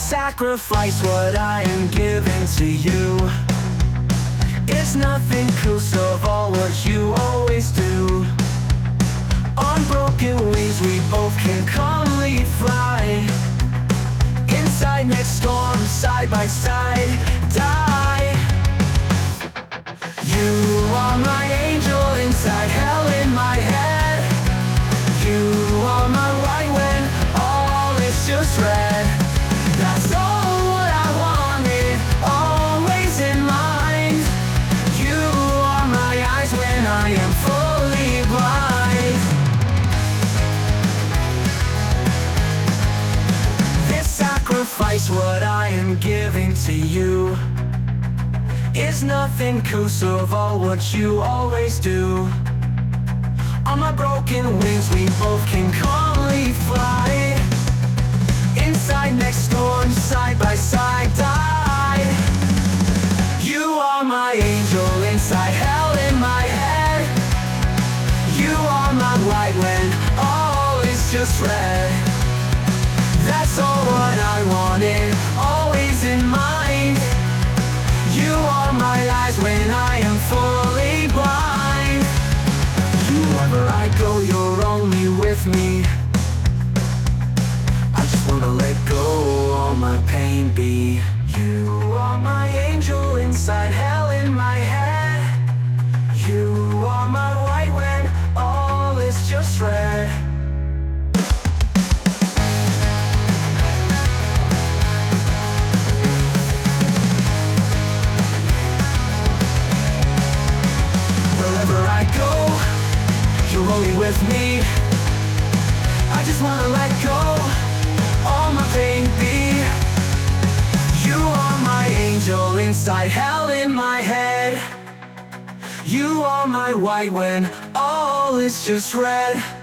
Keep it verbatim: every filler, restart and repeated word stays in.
sacrifice what I am giving to you. It's nothing close of all what you always do. On broken wings we both can calmly fly. Inside next storm, side by side, die. You are my angel inside hell in my head. You are my right when all is just red. That's all what I wanted, always in mind. You are my eyes when I am fully blind. This sacrifice what I am giving to you is nothing close of all what you always do. On my broken wings we both can calmly fly. Inside next storm, side by side, die. You are my angel inside hell in my head. You are my light when all is just red. That's all what I wanted, always in mind. You are my eyes when I am fully blind. Wherever I go, you're only with me. I just wanna let go, all my pain be. You are my angel inside hell in my head. You are my light when all is just red. Wherever I go, you're only with me. I just wanna let go, all my pain be. You are my angel inside hell in my head. You are my white when all is just red.